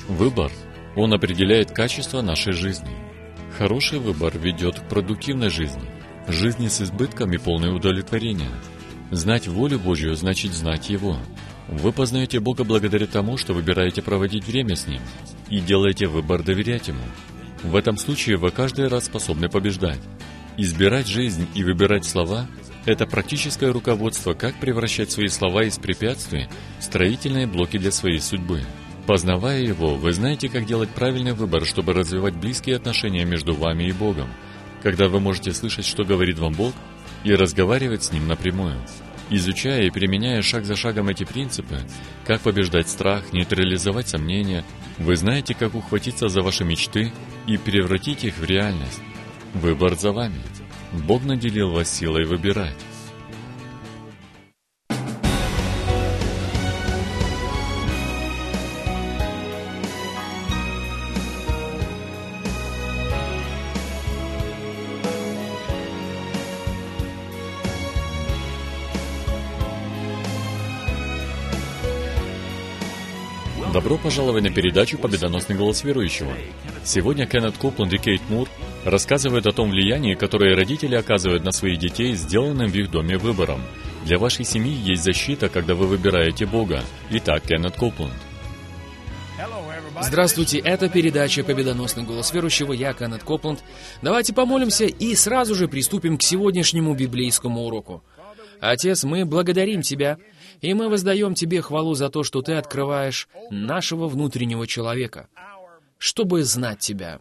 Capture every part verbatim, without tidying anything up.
Выбор, он определяет качество нашей жизни. Хороший выбор ведет к продуктивной жизни, жизни с избытком и полной удовлетворения. Знать волю Божью значит знать Его. Вы познаете Бога благодаря тому, что выбираете проводить время с Ним и делаете выбор доверять Ему. В этом случае вы каждый раз способны побеждать. Избирать жизнь и выбирать слова – это практическое руководство, как превращать свои слова из препятствий в строительные блоки для своей судьбы. Познавая его, вы знаете, как делать правильный выбор, чтобы развивать близкие отношения между вами и Богом, когда вы можете слышать, что говорит вам Бог, и разговаривать с Ним напрямую. Изучая и применяя шаг за шагом эти принципы, как побеждать страх, нейтрализовать сомнения, вы знаете, как ухватиться за ваши мечты и превратить их в реальность. Выбор за вами. Бог наделил вас силой выбирать. Добро пожаловать на передачу «Победоносный голос верующего». Сегодня Кеннет Копланд и Кейт Мур рассказывают о том влиянии, которое родители оказывают на своих детей, сделанным в их доме выбором. Для вашей семьи есть защита, когда вы выбираете Бога. Итак, Кеннет Копланд. Здравствуйте, это передача «Победоносный голос верующего», я Кеннет Копланд. Давайте помолимся и сразу же приступим к сегодняшнему библейскому уроку. Отец, мы благодарим Тебя, и мы воздаем Тебе хвалу за то, что Ты открываешь нашего внутреннего человека, чтобы знать Тебя.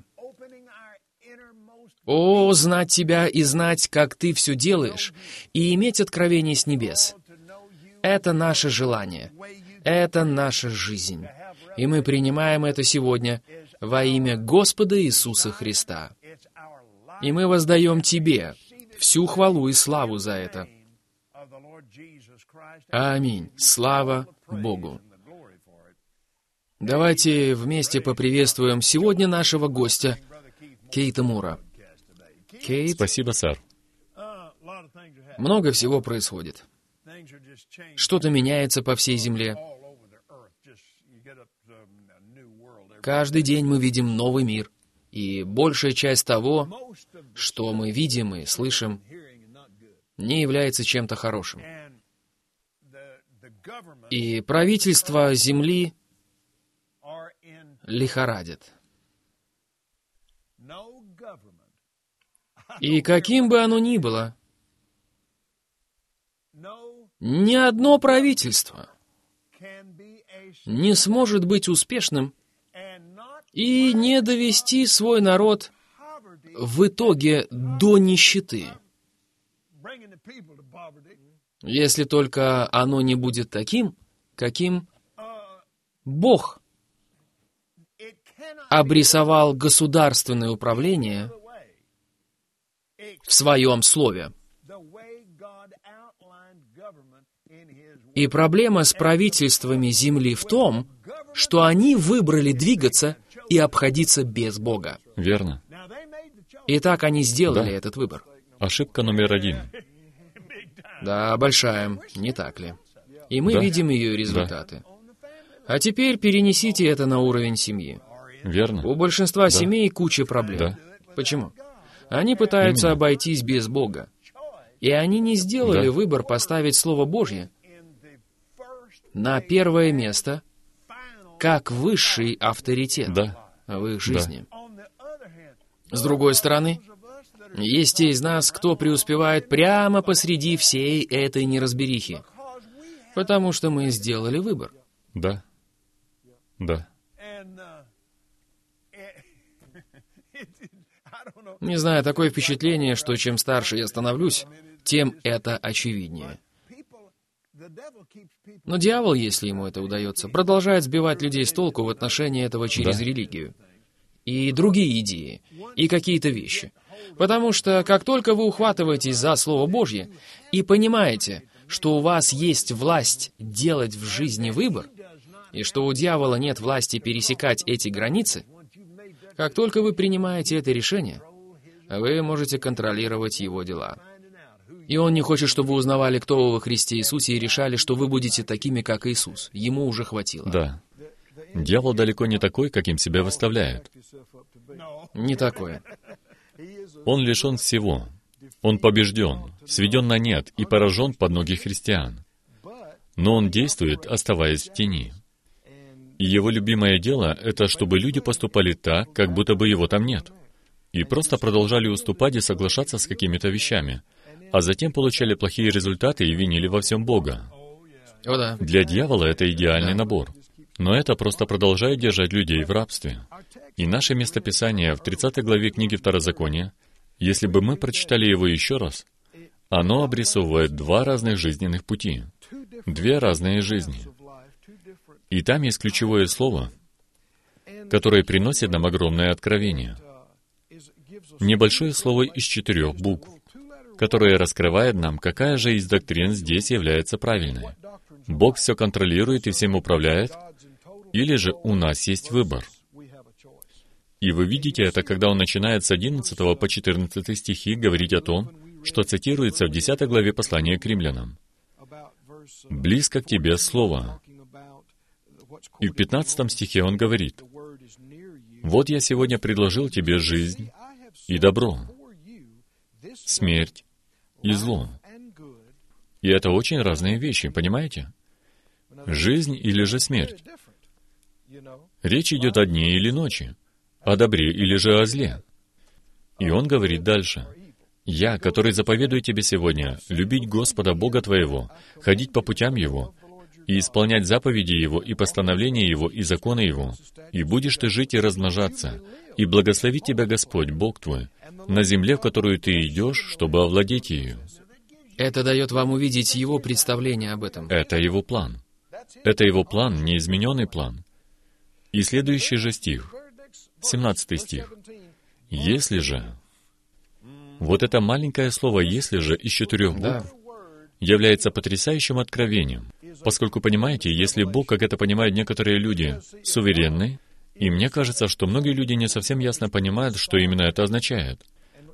О, знать Тебя и знать, как Ты все делаешь, и иметь откровение с небес. Это наше желание, это наша жизнь. И мы принимаем это сегодня во имя Господа Иисуса Христа. И мы воздаем Тебе всю хвалу и славу за это. Аминь. Слава Богу. Давайте вместе поприветствуем сегодня нашего гостя, Кейта Мура. Кейт, Спасибо, сэр. много всего происходит. Что-то меняется по всей земле. Каждый день мы видим новый мир. И большая часть того, что мы видим и слышим, не является чем-то хорошим. И правительство Земли лихорадит. И каким бы оно ни было, ни одно правительство не сможет быть успешным и не довести свой народ в итоге до нищеты, если только оно не будет таким, каким Бог обрисовал государственное управление в Своем Слове. И проблема с правительствами Земли в том, что они выбрали двигаться и обходиться без Бога. Верно. Итак, они сделали Да. этот выбор. Ошибка номер один. Да, большая, не так ли? И мы Да. видим ее результаты. А теперь перенесите это на уровень семьи. Верно. У большинства семей куча проблем. Да. Почему? Они пытаются Именно. обойтись без Бога. И они не сделали Да. выбор поставить Слово Божье на первое место как высший авторитет Да. в их жизни. С другой стороны, есть те из нас, кто преуспевает прямо посреди всей этой неразберихи, потому что мы сделали выбор. Да. Да. Не знаю, такое впечатление, что чем старше я становлюсь, тем это очевиднее. Но дьявол, если ему это удается, продолжает сбивать людей с толку в отношении этого через Да. религию. И другие идеи, и какие-то вещи. Потому что как только вы ухватываетесь за Слово Божье и понимаете, что у вас есть власть делать в жизни выбор, и что у дьявола нет власти пересекать эти границы, как только вы принимаете это решение, вы можете контролировать его дела. И он не хочет, чтобы вы узнавали, кто вы во Христе Иисусе, и решали, что вы будете такими, как Иисус. Ему уже хватило. Да. Дьявол далеко не такой, каким себя выставляет. Не такое. Он лишен всего. Он побежден, сведен на нет и поражен под ноги христиан. Но он действует, оставаясь в тени. И его любимое дело — это чтобы люди поступали так, как будто бы его там нет. И просто продолжали уступать и соглашаться с какими-то вещами. А затем получали плохие результаты и винили во всем Бога. О, да. Для дьявола это идеальный Да. набор. Но это просто продолжает держать людей в рабстве. И наше местописание в тридцатой главе книги Второзакония, если бы мы прочитали его еще раз, оно обрисовывает два разных жизненных пути, две разные жизни. И там есть ключевое слово, которое приносит нам огромное откровение. Небольшое слово из четырех букв, которое раскрывает нам, какая же из доктрин здесь является правильной. Бог все контролирует и всем управляет, или же у нас есть выбор. И вы видите это, когда он начинает с одиннадцатого по четырнадцатый стихи говорить о том, что цитируется в десятой главе послания к римлянам. «Близко к тебе слово». И в пятнадцатом стихе он говорит: «Вот я сегодня предложил тебе жизнь и добро, смерть и зло». И это очень разные вещи, понимаете? Жизнь или же смерть. Речь идет о дне или ночи, о добре или же о зле. И он говорит дальше: «Я, который заповедую тебе сегодня, любить Господа Бога твоего, ходить по путям Его, и исполнять заповеди Его, и постановления Его, и законы Его, и будешь ты жить и размножаться, и благословит тебя Господь, Бог твой, на земле, в которую ты идешь, чтобы овладеть ею». Это дает вам увидеть его представление об этом. Это его план. Это его план, неизмененный план. И следующий же стих, семнадцатый стих. «Если же...» Вот это маленькое слово «если же» из четырех букв Да. является потрясающим откровением, поскольку, понимаете, если Бог, как это понимают некоторые люди, суверенный, и мне кажется, что многие люди не совсем ясно понимают, что именно это означает.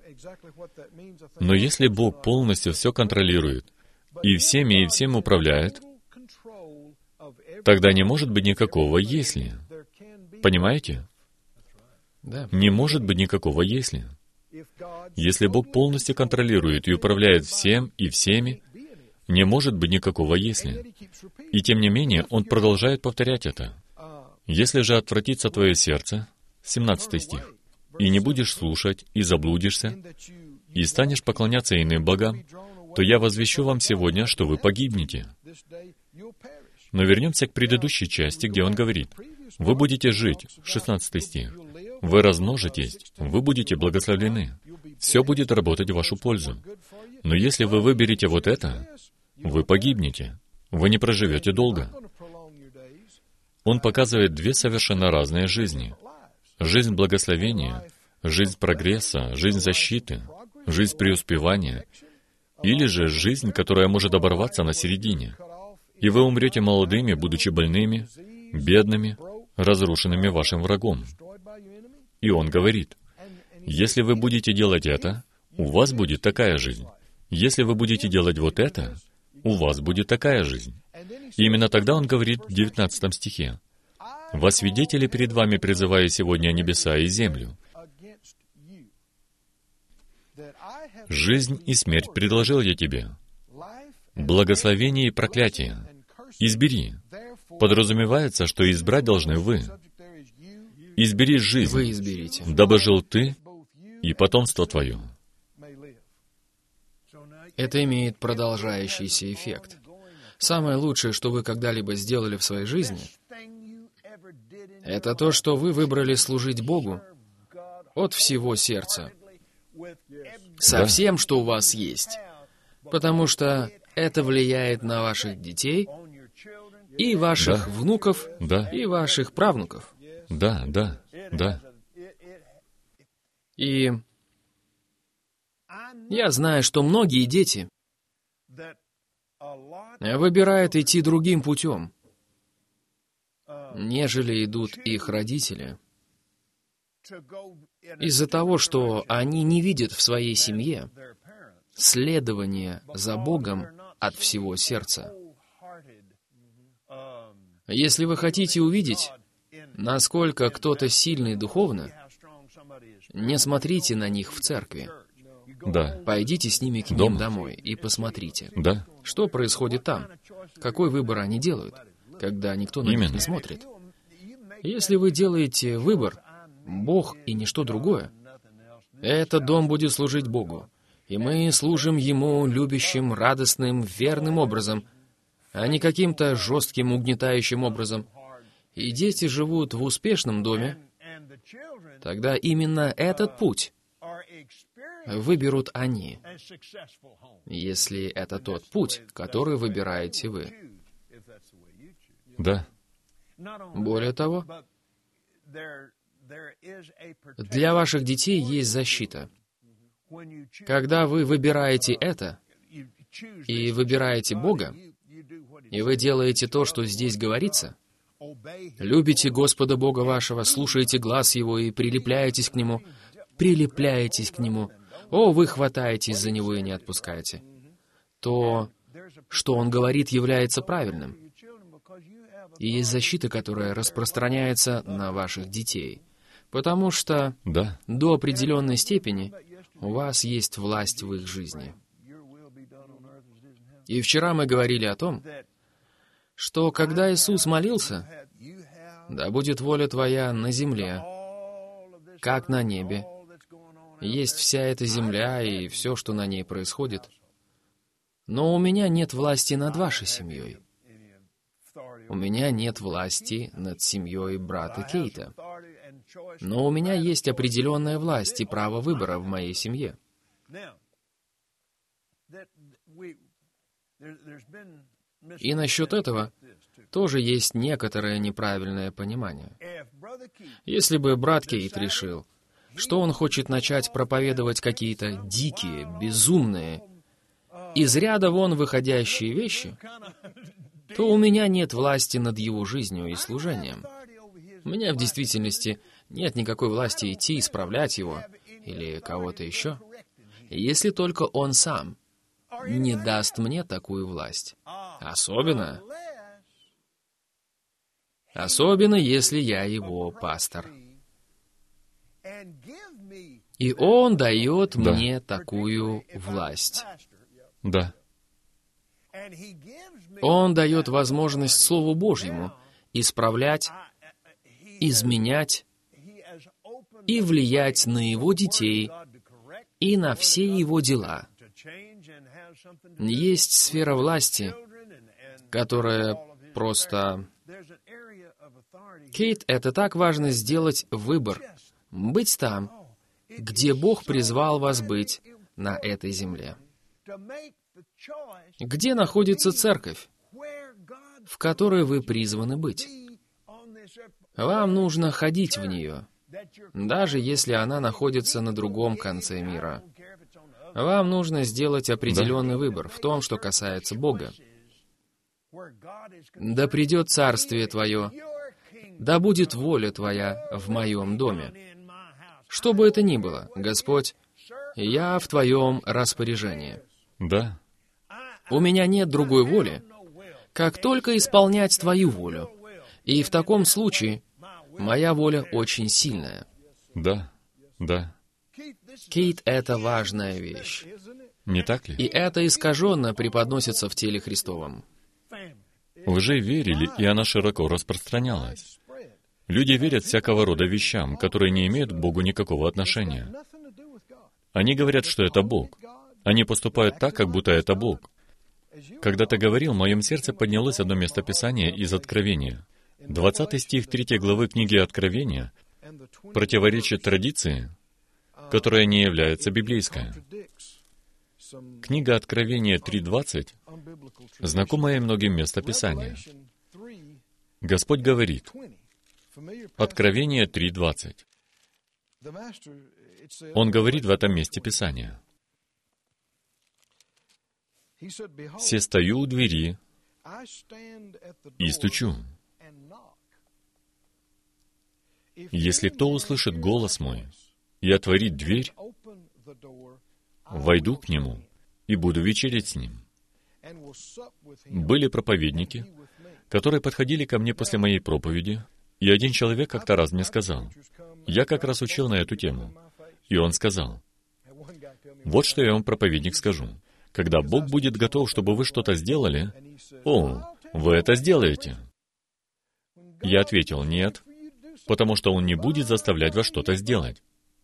Но если Бог полностью все контролирует, и всеми и всем управляет, тогда не может быть никакого «если». Понимаете? Да. Не может быть никакого «если». Если Бог полностью контролирует и управляет всем и всеми, не может быть никакого «если». И тем не менее, Он продолжает повторять это. «Если же отвратится твое сердце», семнадцатый стих, «и не будешь слушать, и заблудишься, и станешь поклоняться иным богам, то я возвещу вам сегодня, что вы погибнете». Но вернемся к предыдущей части, где он говорит: «Вы будете жить», шестнадцатый стих, «вы размножитесь, вы будете благословлены, все будет работать в вашу пользу. Но если вы выберете вот это, вы погибнете, вы не проживете долго». Он показывает две совершенно разные жизни. Жизнь благословения, жизнь прогресса, жизнь защиты, жизнь преуспевания, или же жизнь, которая может оборваться на середине. И вы умрете молодыми, будучи больными, бедными, разрушенными вашим врагом. И он говорит: если вы будете делать это, у вас будет такая жизнь. Если вы будете делать вот это, у вас будет такая жизнь. И именно тогда он говорит в девятнадцатом стихе: «Во свидетели перед вами призываю сегодня небеса и землю. Жизнь и смерть предложил я тебе, благословение и проклятие. Избери». Подразумевается, что избрать должны вы. Избери жизнь, Вы изберите. дабы жил ты и потомство твое. Это имеет продолжающийся эффект. Самое лучшее, что вы когда-либо сделали в своей жизни, это то, что вы выбрали служить Богу от всего сердца, со Да. всем, что у вас есть, потому что это влияет на ваших детей и ваших Да. внуков Да, и ваших правнуков. да, да, да. И я знаю, что многие дети выбирают идти другим путем, нежели идут их родители, из-за того, что они не видят в своей семье следования за Богом от всего сердца. Если вы хотите увидеть насколько кто-то сильный духовно, не смотрите на них в церкви. Да. Пойдите с ними к ним Дома. домой и посмотрите, Да. что происходит там, какой выбор они делают, когда никто на них Именно. не смотрит. Если вы делаете выбор, Бог и ничто другое, этот дом будет служить Богу, и мы служим Ему любящим, радостным, верным образом, а не каким-то жестким, угнетающим образом. И дети живут в успешном доме, тогда именно этот путь выберут они, если это тот путь, который выбираете вы. Да. Более того, для ваших детей есть защита. Когда вы выбираете это, и выбираете Бога, и вы делаете то, что здесь говорится, любите Господа Бога вашего, слушаете глас Его и прилепляетесь к Нему, прилепляетесь к Нему, о, вы хватаетесь за Него и не отпускаете, то, что Он говорит, является правильным. И есть защита, которая распространяется на ваших детей. Потому что Да. до определенной степени у вас есть власть в их жизни. И вчера мы говорили о том, что когда Иисус молился, «Да будет воля Твоя на земле, как на небе», есть вся эта земля и все, что на ней происходит, но у меня нет власти над вашей семьей. У меня нет власти над семьей брата Кейта. Но у меня есть определенная власть и право выбора в моей семье. И насчет этого тоже есть некоторое неправильное понимание. Если бы брат Кейт решил, что он хочет начать проповедовать какие-то дикие, безумные, из ряда вон выходящие вещи, то у меня нет власти над его жизнью и служением. У меня в действительности нет никакой власти идти исправлять его или кого-то еще, если только он сам не даст мне такую власть. Особенно, особенно если я его пастор. И он дает Да. мне такую власть. Да. Он дает возможность Слову Божьему исправлять, изменять и влиять на его детей и на все его дела. Есть сфера власти, которая просто... Кейт, это так важно сделать выбор, быть там, где Бог призвал вас быть на этой земле. Где находится церковь, в которой вы призваны быть? Вам нужно ходить в нее, даже если она находится на другом конце мира. Вам нужно сделать определенный Да. выбор в том, что касается Бога. «Да придет царствие Твое, да будет воля Твоя в моем доме». Что бы это ни было, Господь, я в Твоем распоряжении. Да. У меня нет другой воли, как только исполнять Твою волю. И в таком случае моя воля очень сильная. Да. Да. Кейт — это важная вещь. Не так И ли? это искаженно преподносится в теле Христовом. В лжи верили, и она широко распространялась. Люди верят всякого рода вещам, которые не имеют к Богу никакого отношения. Они говорят, что это Бог. Они поступают так, как будто это Бог. Когда ты говорил, в моем сердце поднялось одно местописание из Откровения. двадцатый стих третьей главы книги Откровения противоречит традиции, которая не является библейской. Книга Откровения три двадцать — знакомое многим местописание. Господь говорит, Откровение три двадцать. Он говорит в этом месте Писания. «Се стою у двери и стучу. Если кто услышит голос мой и отворит дверь, войду к нему и буду вечерять с ним». Были проповедники, которые подходили ко мне после моей проповеди И один человек как-то раз мне сказал, я как раз учил на эту тему, и он сказал, вот что я вам, проповедник, скажу. Когда Бог будет готов, чтобы вы что-то сделали, о, вы это сделаете. Я ответил, нет, потому что Он не будет заставлять вас что-то сделать.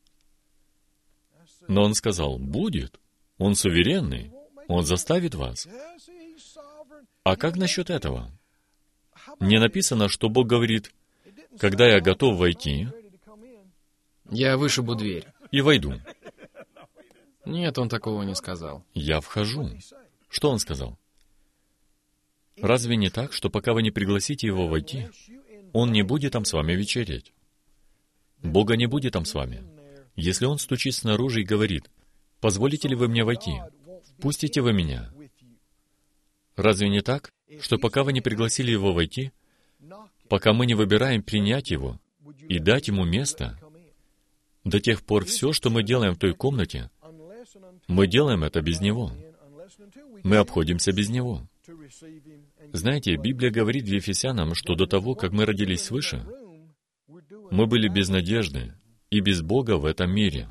Но он сказал, будет. Он суверенный. Он заставит вас. А как насчет этого? Не написано, что Бог говорит, когда я готов войти, Я вышибу дверь. и войду. Нет, он такого не сказал. Я вхожу. Что он сказал? Разве не так, что пока вы не пригласите его войти, он не будет там с вами вечерять? Бога не будет там с вами. Если он стучит снаружи и говорит, «Позволите ли вы мне войти? Впустите вы меня?» Разве не так, что пока вы не пригласили его войти, пока мы не выбираем принять его и дать ему место, до тех пор все, что мы делаем в той комнате, мы делаем это без него. Мы обходимся без него. Знаете, Библия говорит в Ефесянам, что до того, как мы родились свыше, мы были без надежды и без Бога в этом мире.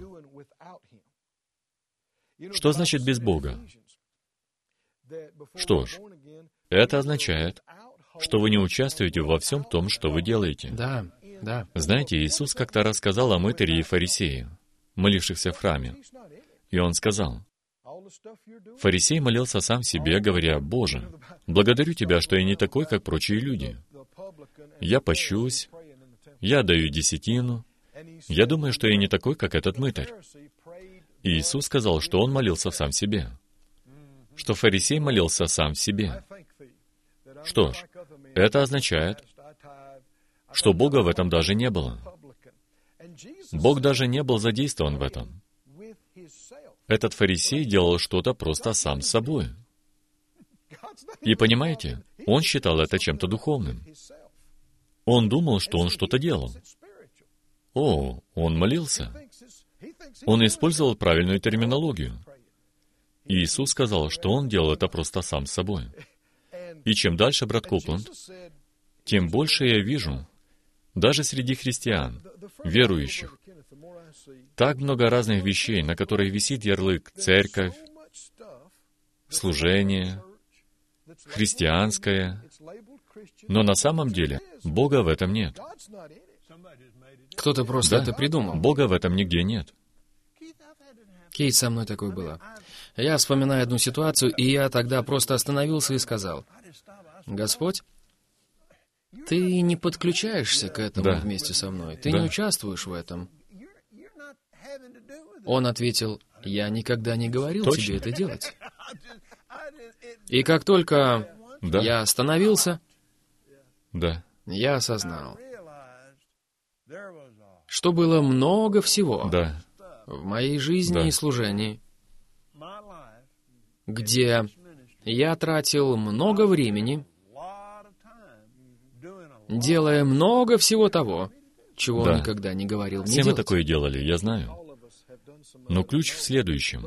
Что значит без Бога? Что ж, это означает, что вы не участвуете во всем том, что вы делаете. Да, да. Знаете, Иисус как-то рассказал о мытаре и фарисее, молившихся в храме. И Он сказал, фарисей молился сам себе, говоря, «Боже, благодарю Тебя, что я не такой, как прочие люди. Я пощусь, я даю десятину, я думаю, что я не такой, как этот мытарь». И Иисус сказал, что он молился сам себе, что фарисей молился сам себе. Что ж, это означает, что Бога в этом даже не было. Бог даже не был задействован в этом. Этот фарисей делал что-то просто сам с собой. И понимаете, он считал это чем-то духовным. Он думал, что он что-то делал. О, он молился. Он использовал правильную терминологию. И Иисус сказал, что он делал это просто сам с собой. И чем дальше, брат Копланд, тем больше я вижу, даже среди христиан, верующих, так много разных вещей, на которые висит ярлык «церковь», «служение», «христианское», но на самом деле Бога в этом нет. Кто-то просто Да, это придумал. Бога в этом нигде нет. Кейт, со мной такое было. Я вспоминаю одну ситуацию, и я тогда просто остановился и сказал, «Господь, Ты не подключаешься к этому Да. вместе со мной, Ты Да. не участвуешь в этом». Он ответил, «Я никогда не говорил Точно. тебе это делать». И как только Да. я остановился, Да. я осознал, что было много всего Да. в моей жизни Да. и служении, где я тратил много времени, делая много всего того, чего Да. он никогда не говорил мне Все мы делать. такое делали, я знаю. Но ключ в следующем.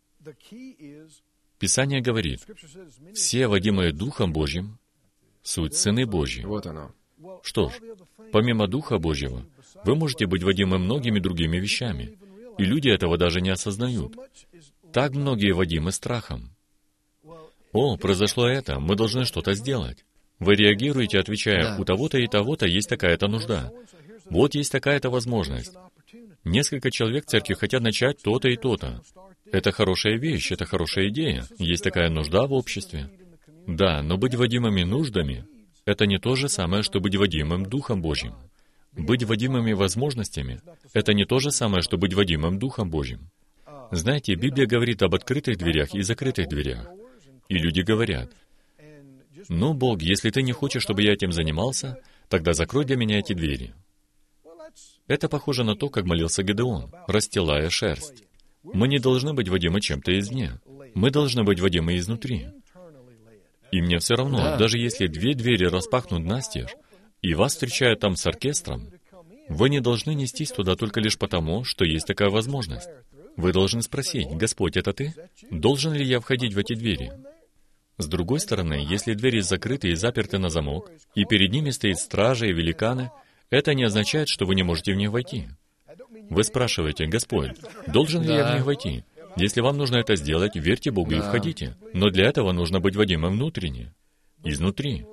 Писание говорит, все, водимые Духом Божьим, суть сыны Божьи. Вот оно. Что ж, помимо Духа Божьего, вы можете быть водимы многими другими вещами, и люди этого даже не осознают. Так многие водимы страхом. О, произошло это, мы должны что-то сделать. Вы реагируете, отвечая, Да. у того-то и того-то есть такая-то нужда. Вот есть такая-то возможность. Несколько человек в церкви хотят начать то-то и то-то. Это хорошая вещь, это хорошая идея. Есть такая нужда в обществе. Да, но быть водимыми нуждами — это не то же самое, что быть водимым Духом Божьим. Быть водимыми возможностями — это не то же самое, что быть водимым Духом Божьим. Знаете, Библия говорит об открытых дверях и закрытых дверях. И люди говорят, «Ну, Бог, если Ты не хочешь, чтобы я этим занимался, тогда закрой для меня эти двери». Это похоже на то, как молился Гедеон, расстилая шерсть. Мы не должны быть водимы чем-то извне. Мы должны быть водимы изнутри. И мне все равно, Да. даже если две двери распахнут настежь, и вас встречают там с оркестром, вы не должны нестись туда только лишь потому, что есть такая возможность. Вы должны спросить, «Господь, это Ты? Должен ли я входить в эти двери?» С другой стороны, если двери закрыты и заперты на замок, и перед ними стоит стража и великаны, это не означает, что вы не можете в них войти. Вы спрашиваете: «Господь, должен ли Да. я в них войти?» Если вам нужно это сделать, верьте Богу и Да. входите. Но для этого нужно быть водимым внутренне, изнутри.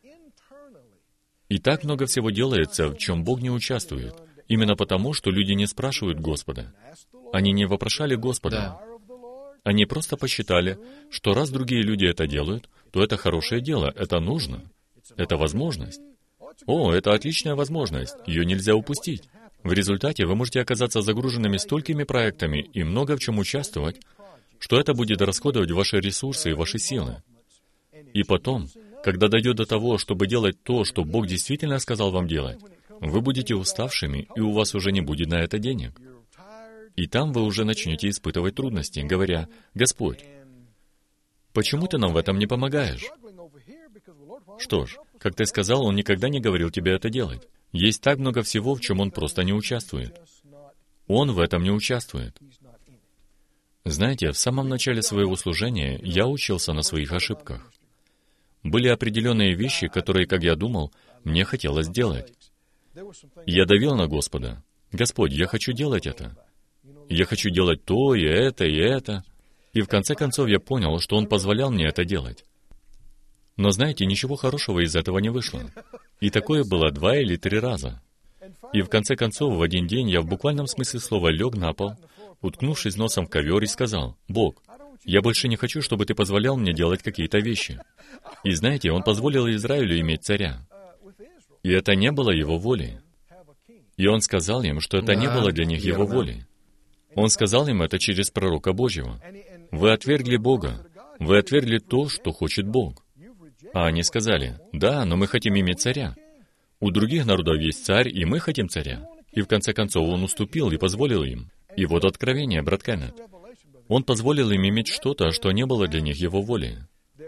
И так много всего делается, в чем Бог не участвует. Именно потому, что люди не спрашивают Господа. Они не вопрошали Господа. Они просто посчитали, что раз другие люди это делают, то это хорошее дело, это нужно. Это возможность. О, это отличная возможность, ее нельзя упустить. В результате вы можете оказаться загруженными столькими проектами и много в чем участвовать, что это будет расходовать ваши ресурсы и ваши силы. И потом, когда дойдет до того, чтобы делать то, что Бог действительно сказал вам делать, вы будете уставшими, и у вас уже не будет на это денег. И там вы уже начнете испытывать трудности, говоря: «Господь, почему ты нам в этом не помогаешь?» Что ж, как ты сказал, Он никогда не говорил тебе это делать. Есть так много всего, в чем Он просто не участвует. Он в этом не участвует. Знаете, в самом начале своего служения я учился на своих ошибках. Были определенные вещи, которые, как я думал, мне хотелось делать. Я давил на Господа. «Господь, я хочу делать это. Я хочу делать то, и это, и это». И в конце концов я понял, что Он позволял мне это делать. Но знаете, ничего хорошего из этого не вышло. И такое было два или три раза. И в конце концов, в один день я в буквальном смысле слова лег на пол, уткнувшись носом в ковер, и сказал: «Бог, я больше не хочу, чтобы Ты позволял мне делать какие-то вещи». И знаете, Он позволил Израилю иметь царя. И это не было Его волей. И Он сказал им, что это Да, не было для них Его верно. волей. Он сказал им это через пророка Божьего. «Вы отвергли Бога. Вы отвергли то, что хочет Бог». А они сказали: «Да, но мы хотим иметь царя. У других народов есть царь, и мы хотим царя». И в конце концов Он уступил и позволил им. И вот откровение, брат Кеннет. Он позволил им иметь что-то, что не было для них Его волей.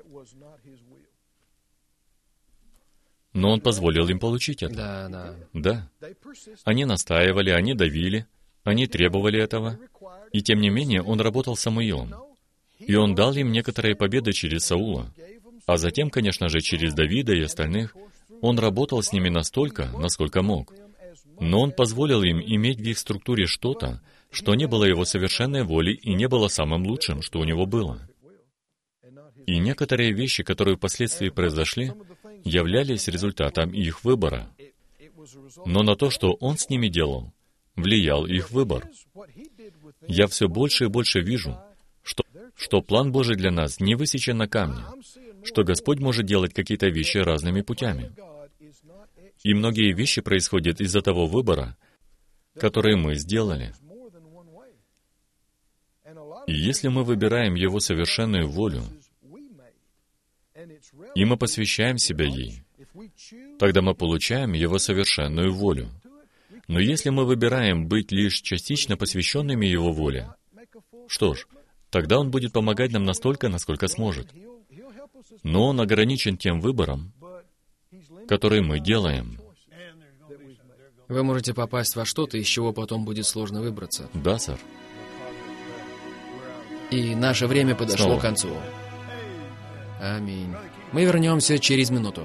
Но Он позволил им получить это. Да, да. Да. Они настаивали, они давили, они требовали этого. И тем не менее Он работал с Самуилом. И Он дал им некоторые победы через Саула. А затем, конечно же, через Давида и остальных. Он работал с ними настолько, насколько мог. Но Он позволил им иметь в их структуре что-то, что не было Его совершенной волей и не было самым лучшим, что у Него было. И некоторые вещи, которые впоследствии произошли, являлись результатом их выбора. Но на то, что Он с ними делал, влиял их выбор. Я все больше и больше вижу, что, что план Божий для нас не высечен на камне, что Господь может делать какие-то вещи разными путями. И многие вещи происходят из-за того выбора, который мы сделали. И если мы выбираем Его совершенную волю, и мы посвящаем себя ей, тогда мы получаем Его совершенную волю. Но если мы выбираем быть лишь частично посвященными Его воле, что ж, тогда Он будет помогать нам настолько, насколько сможет. Но Он ограничен тем выбором, который мы делаем. Вы можете попасть во что-то, из чего потом будет сложно выбраться. Да, сэр. И наше время подошло Снова. к концу. Аминь. Мы вернемся через минуту.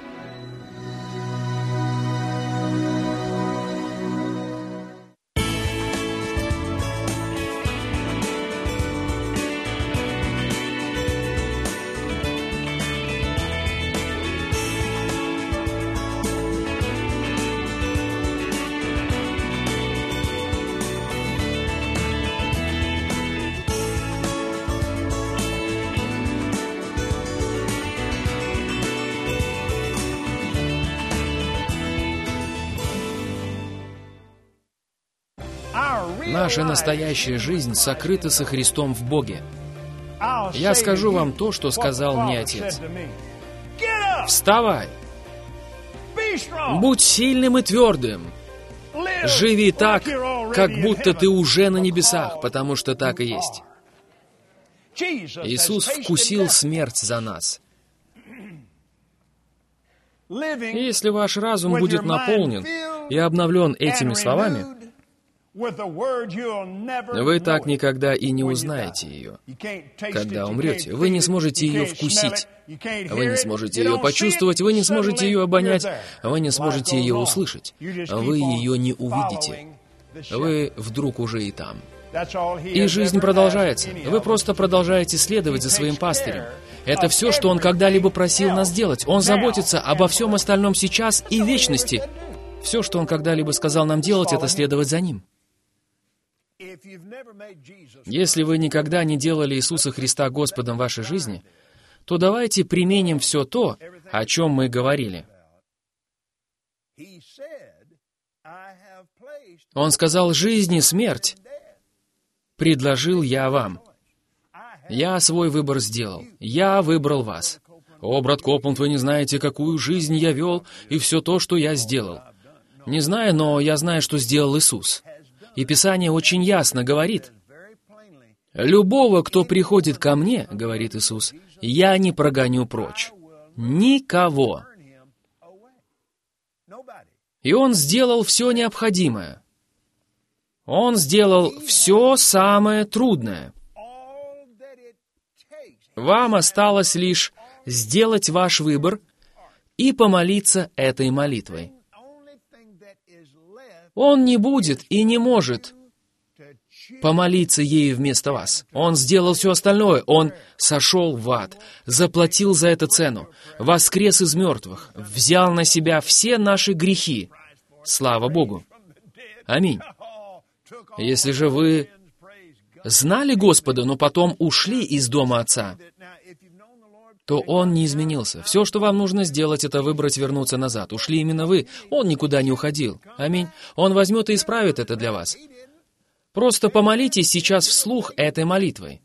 Наша настоящая жизнь сокрыта со Христом в Боге. Я скажу вам то, что сказал мне Отец. Вставай! Будь сильным и твердым. Живи так, как будто ты уже на небесах, потому что так и есть. Иисус вкусил смерть за нас. И если ваш разум будет наполнен и обновлен этими словами, Вы так никогда и не узнаете ее. Когда умрете, вы не сможете ее вкусить, вы не сможете ее почувствовать, вы не сможете ее обонять, вы не сможете ее услышать, вы ее не увидите. Вы вдруг уже и там. И жизнь продолжается. Вы просто продолжаете следовать за своим пастырем. Это все, что он когда-либо просил нас делать. Он заботится обо всем остальном сейчас и в вечности. Все, что он когда-либо сказал нам делать, это следовать за ним. Если вы никогда не делали Иисуса Христа Господом вашей жизни, то давайте применим все то, о чем мы говорили. Он сказал: «Жизнь и смерть предложил я вам. Я свой выбор сделал. Я выбрал вас. О, брат Копланд, вы не знаете, какую жизнь я вел и все то, что я сделал. Не знаю, но я знаю, что сделал Иисус. И Писание очень ясно говорит: «Любого, кто приходит ко мне, — говорит Иисус, — я не прогоню прочь. Никого». И Он сделал все необходимое. Он сделал все самое трудное. Вам осталось лишь сделать ваш выбор и помолиться этой молитвой. Он не будет и не может помолиться ею вместо вас. Он сделал все остальное. Он сошел в ад, заплатил за это цену, воскрес из мертвых, взял на себя все наши грехи. Слава Богу! Аминь. Если же вы знали Господа, но потом ушли из дома Отца, то Он не изменился. Все, что вам нужно сделать, это выбрать вернуться назад. Ушли именно вы. Он никуда не уходил. Аминь. Он возьмет и исправит это для вас. Просто помолитесь сейчас вслух этой молитвой.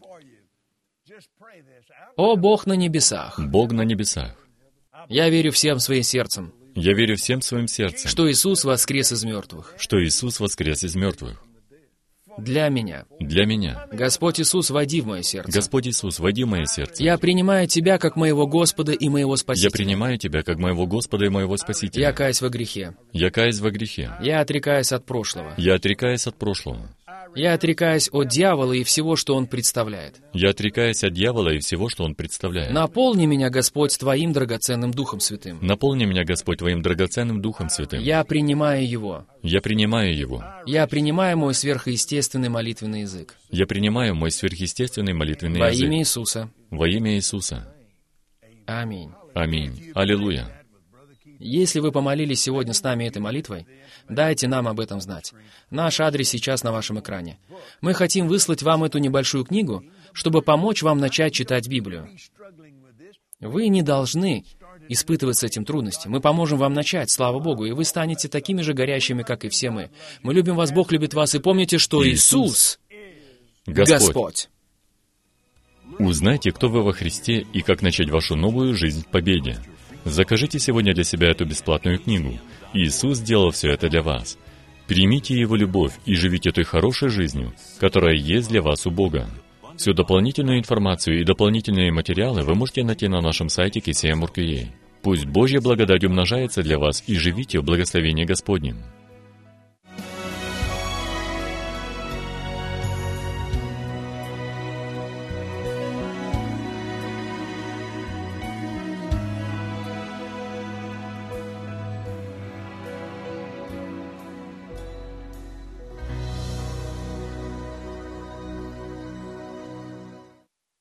О Бог на небесах. Бог на небесах. Я верю всем своим сердцем. Я верю всем своим сердцем, что Иисус воскрес из мертвых. Что Иисус воскрес из мертвых. Для меня. Для меня. Господь Иисус, войди в мое сердце. Господь Иисус, войди в мое сердце. Я принимаю Тебя как моего Господа и моего Спасителя. Я принимаю Тебя как моего Господа и моего Спасителя. Я каюсь во грехе. Я каюсь во грехе. Я отрекаюсь от прошлого. Я отрекаюсь от прошлого. Я отрекаюсь от дьявола и всего, что он представляет. Я отрекаюсь от дьявола и всего, что он представляет. Наполни меня, Господь, Твоим драгоценным Духом Святым. Наполни меня, Господь, Твоим драгоценным Духом Святым. Я принимаю Его. Я принимаю Его. Я принимаю мой сверхъестественный молитвенный язык. Я принимаю мой сверхъестественный молитвенный Во язык. имя Иисуса. Во имя Иисуса. Аминь. Аминь. Аллилуйя. Если вы помолились сегодня с нами этой молитвой, дайте нам об этом знать. Наш адрес сейчас на вашем экране. Мы хотим выслать вам эту небольшую книгу, чтобы помочь вам начать читать Библию. Вы не должны испытывать с этим трудности. Мы поможем вам начать, слава Богу, и вы станете такими же горящими, как и все мы. Мы любим вас, Бог любит вас, и помните, что Иисус — Господь. Господь. Узнайте, кто вы во Христе и как начать вашу новую жизнь в победе. Закажите сегодня для себя эту бесплатную книгу. Иисус сделал все это для вас. Примите Его любовь и живите той хорошей жизнью, которая есть для вас у Бога. Всю дополнительную информацию и дополнительные материалы вы можете найти на нашем сайте кей си эм точка орг точка ю а. Пусть Божья благодать умножается для вас и живите в благословении Господнем.